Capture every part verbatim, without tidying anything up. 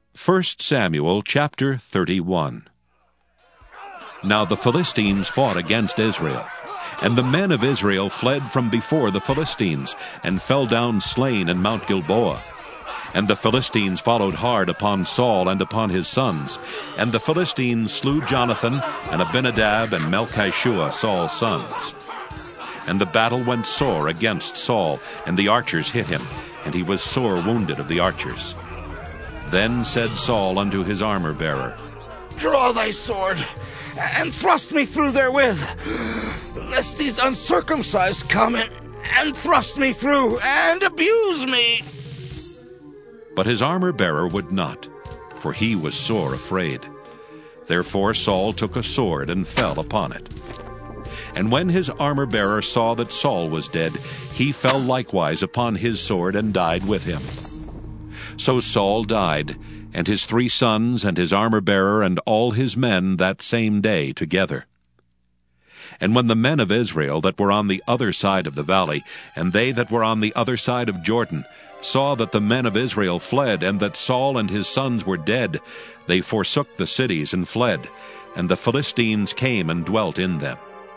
First Samuel chapter thirty-one. Now the Philistines fought against Israel, and the men of Israel fled from before the Philistines, and fell down slain in Mount Gilboa. And the Philistines followed hard upon Saul and upon his sons, and the Philistines slew Jonathan, and Abinadab, and Melchishua, Saul's sons. And the battle went sore against Saul, and the archers hit him, and he was sore wounded of the archers. Then said Saul unto his armor-bearer, Draw thy sword, and thrust me through therewith, lest these uncircumcised come in, and thrust me through, and abuse me. But his armor-bearer would not, for he was sore afraid. Therefore Saul took a sword, and fell upon it. And when his armor-bearer saw that Saul was dead, he fell likewise upon his sword, and died with him. So Saul died, and his three sons, and his armor-bearer, and all his men that same day together. And when the men of Israel that were on the other side of the valley, and they that were on the other side of Jordan, saw that the men of Israel fled, and that Saul and his sons were dead, they forsook the cities and fled, and the Philistines came and dwelt in them.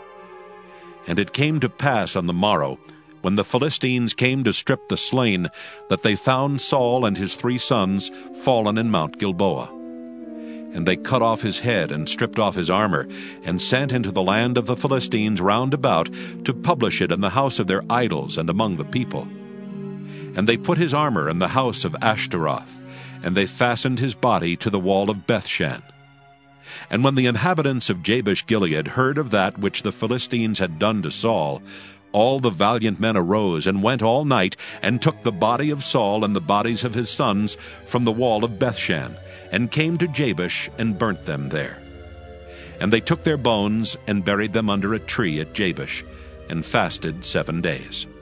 And it came to pass on the morrow, when the Philistines came to strip the slain, that they found Saul and his three sons fallen in Mount Gilboa. And they cut off his head, and stripped off his armor, and sent into the land of the Philistines round about, to publish it in the house of their idols and among the people. And they put his armor in the house of Ashtaroth, and they fastened his body to the wall of Bethshan. And when the inhabitants of Jabesh-Gilead heard of that which the Philistines had done to Saul, all the valiant men arose, and went all night, and took the body of Saul and the bodies of his sons from the wall of Bethshan, and came to Jabesh, and burnt them there. And they took their bones, and buried them under a tree at Jabesh, and fasted seven days.